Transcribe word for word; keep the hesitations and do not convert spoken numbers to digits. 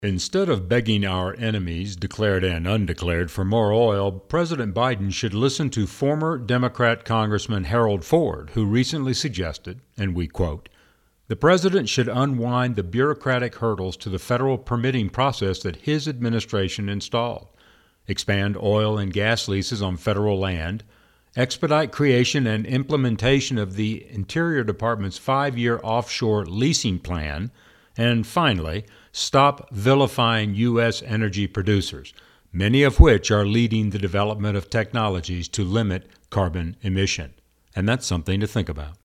Instead of begging our enemies, declared and undeclared, for more oil, President Biden should listen to former Democrat Congressman Harold Ford, who recently suggested, and we quote, "The president should unwind the bureaucratic hurdles to the federal permitting process that his administration installed, expand oil and gas leases on federal land, expedite creation and implementation of the Interior Department's five-year offshore leasing plan, and finally, stop vilifying U S energy producers, many of which are leading the development of technologies to limit carbon emission." And that's something to think about.